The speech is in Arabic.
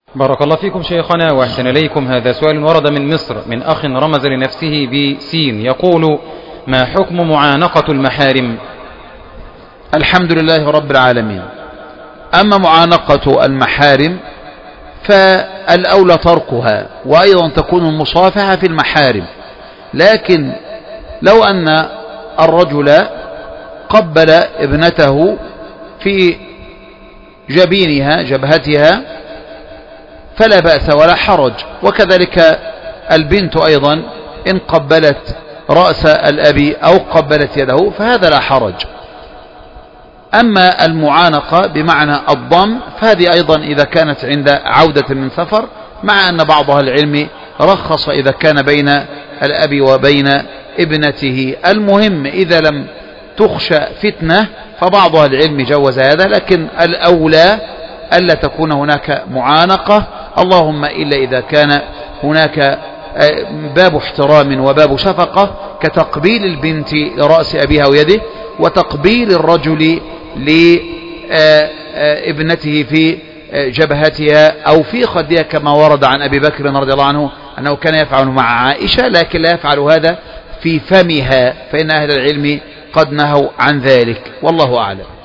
بارك الله فيكم شيخنا وأحسن إليكم. هذا سؤال ورد من مصر من أخ رمز لنفسه بسين، يقول: ما حكم معانقة المحارم؟ الحمد لله رب العالمين. أما معانقة المحارم فالأولى تركها، وأيضا تكون المصافحة في المحارم. لكن لو أن الرجل قبل ابنته في جبينها جبهتها فلا بأس ولا حرج، وكذلك البنت أيضا إن قبلت رأس الأب أو قبلت يده فهذا لا حرج. أما المعانقة بمعنى الضم فهذه أيضا إذا كانت عند عودة من سفر، مع أن بعض أهل العلم رخص إذا كان بين الأب وبين ابنته. المهم إذا لم تخشى فتنة فبعض أهل العلم جوز هذا، لكن الأولى ألا تكون هناك معانقة، اللهم إلا إذا كان هناك باب احترام وباب شفقة كتقبيل البنت لرأس أبيها ويده، وتقبيل الرجل لابنته في جبهتها أو في خدها، كما ورد عن أبي بكر رضي الله عنه أنه كان يفعل مع عائشة، لكن لا يفعل هذا في فمها، فإن أهل العلم قد نهوا عن ذلك، والله أعلم.